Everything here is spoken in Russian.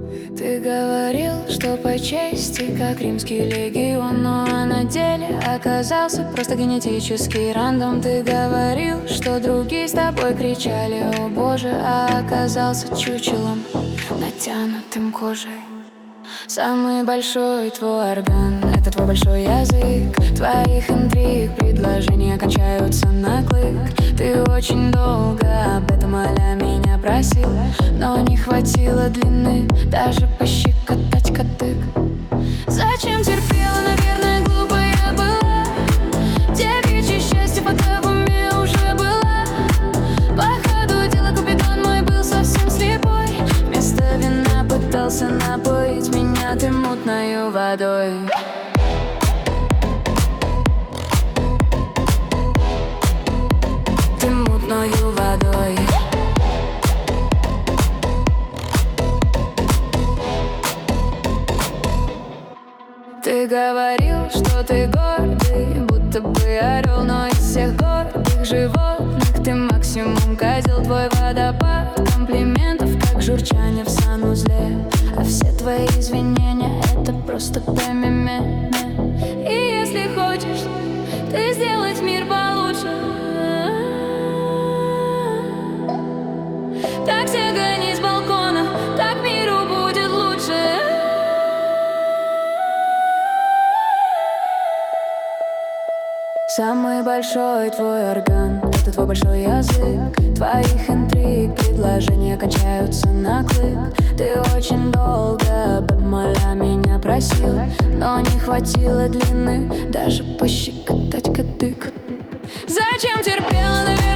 Ты говорил, что по чести, как римский легион, но на деле оказался просто генетический рандом. Ты говорил, что другие с тобой кричали: о боже, а оказался чучелом, натянутым кожей. Самый большой твой орган — это твой большой язык. Твоих интриг предложения кончаются на клык. Ты очень долго об этом а-ля меня просил, но не хватило длины даже пощекотать кадык. Зачем терпела, наверное, глупая была. Девичье счастье пока в уме уже была. По ходу дела Купидон мой был совсем слепой. Вместо вина пытался напоить меня ты мутною водой. Ты мутною водой. Ты говорил, что ты гордый, будто бы орел, но из всех гордых животных ты максимум козел. Твой водопад комплиментов, как журчание в санузле, а все твои извинения — это просто ПММ. И если хочешь ты сделать мир получше, так сягани с балкона, так миру будет лучше. Самый большой твой орган — это твой большой язык. Твоих интриг предложения кончаются на клык. Ты очень долго об этом а-ля меня просил, но не хватило длины даже пощекотать кадык. Зачем терпела, наверное,